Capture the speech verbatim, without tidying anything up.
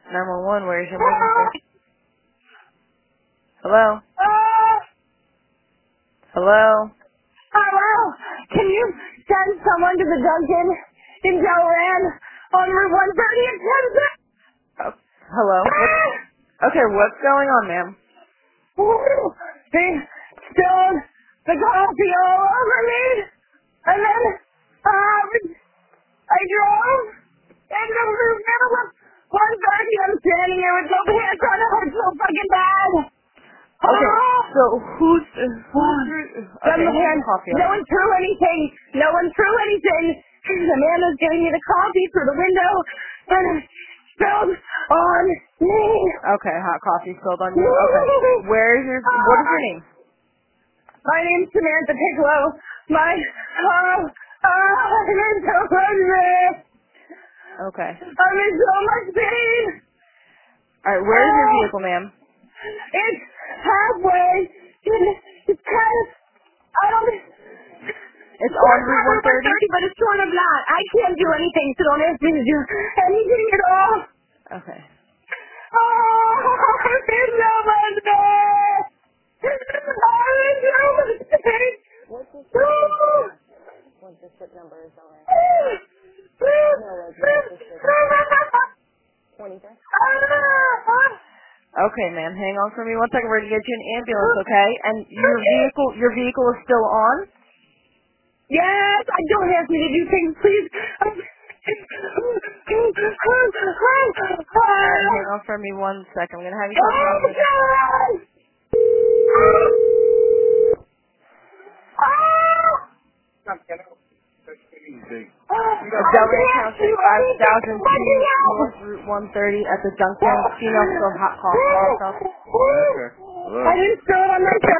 nine one one, where's your emergency? Hello? Hello? Hello? Can you send someone to the Dunkin' in Delran on Route one thirty in Kansas? Oh, hello? What, okay, what's going on, ma'am? They spilled the coffee all over me, and then um, I drove, and the middle of one thirty, I'm standing there with no pants on, it hurts so fucking bad. Okay, Oh! so who's, who's, Got okay, my who's hand. the coffee No on? one threw anything. No one threw anything. The man was giving me the coffee through the window, and it spilled on me. Okay, hot coffee spilled on you. Okay. Where is your, what is your name? My name's Samantha Piccolo. My, oh, oh, I'm in so much pain. Okay. I'm in so much pain. Alright, where is your Oh, vehicle, ma'am? it's halfway. It's kind of, I don't, It's it's on sort of Route one one thirty? thirty, but it's sort of not. I can't do anything, so don't ask me to do anything at all. Okay. Oh, I'm in so much pain. I'm in so much pain. What's the Oh. What's the slip number is on it? twenty-three? Okay, ma'am, hang on for me one second. We're going to get you an ambulance, okay? And your vehicle, your vehicle is still on? Yes, I don't ask me to do things, please. Alright, hang on for me one second. I'm going to have you talk to Oh, me. God! Delray Township, five thousand two North Route one thirty at the junction. Female still hot cough. I didn't spill it on myself.